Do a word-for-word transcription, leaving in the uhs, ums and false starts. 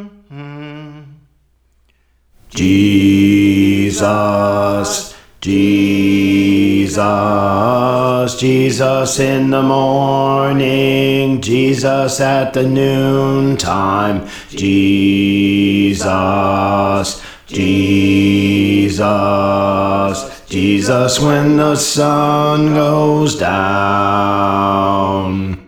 Jesus, Jesus, Jesus in the morning, Jesus at the noontime, Jesus, Jesus, Jesus when the sun goes down.